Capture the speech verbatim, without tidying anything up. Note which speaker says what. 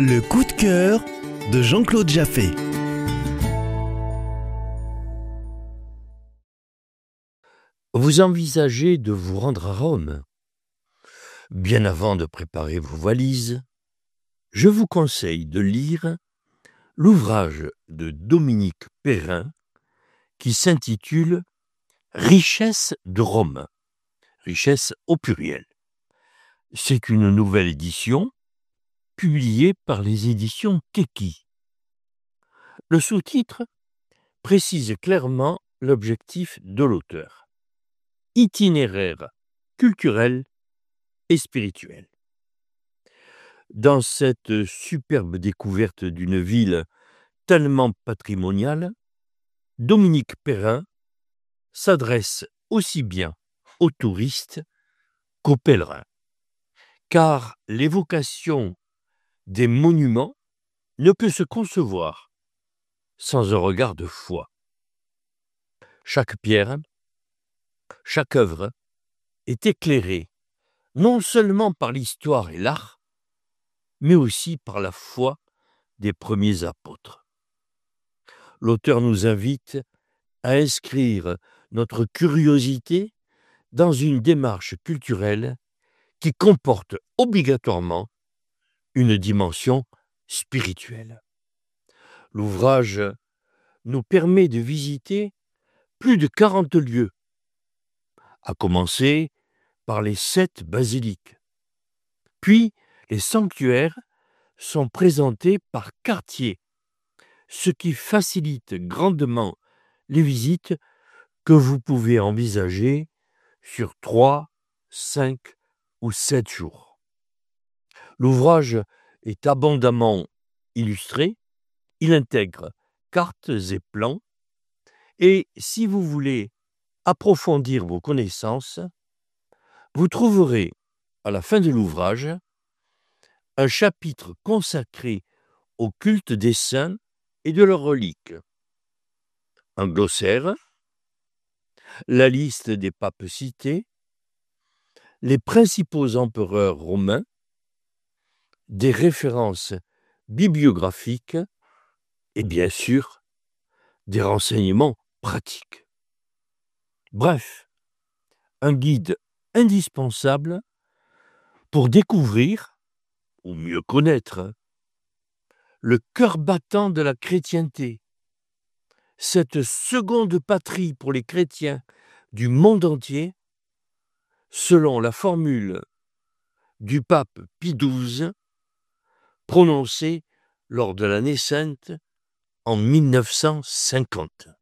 Speaker 1: Le coup de cœur de Jean-Claude Jaffé.
Speaker 2: Vous envisagez de vous rendre à Rome. Bien avant de préparer vos valises, je vous conseille de lire l'ouvrage de Dominique Perrin qui s'intitule « Richesse de Rome », richesse au pluriel. C'est une nouvelle édition publiée par les éditions Keki. Le sous-titre précise clairement l'objectif de l'auteur. Itinéraire culturel et spirituel. Dans cette superbe découverte d'une ville tellement patrimoniale, Dominique Perrin s'adresse aussi bien aux touristes qu'aux pèlerins, car l'évocation des monuments ne peut se concevoir sans un regard de foi. Chaque pierre, chaque œuvre est éclairée non seulement par l'histoire et l'art, mais aussi par la foi des premiers apôtres. L'auteur nous invite à inscrire notre curiosité dans une démarche culturelle qui comporte obligatoirement une dimension spirituelle. L'ouvrage nous permet de visiter plus de quarante lieux, à commencer par les sept basiliques. Puis, les sanctuaires sont présentés par quartier, ce qui facilite grandement les visites que vous pouvez envisager sur trois, cinq ou sept jours. L'ouvrage est abondamment illustré, il intègre cartes et plans, et si vous voulez approfondir vos connaissances, vous trouverez à la fin de l'ouvrage un chapitre consacré au culte des saints et de leurs reliques, un glossaire, la liste des papes cités, les principaux empereurs romains, des références bibliographiques et bien sûr des renseignements pratiques. Bref, un guide indispensable pour découvrir, ou mieux connaître, le cœur battant de la chrétienté, cette seconde patrie pour les chrétiens du monde entier, selon la formule du pape Pie douze, prononcée lors de l'année sainte en mille neuf cent cinquante.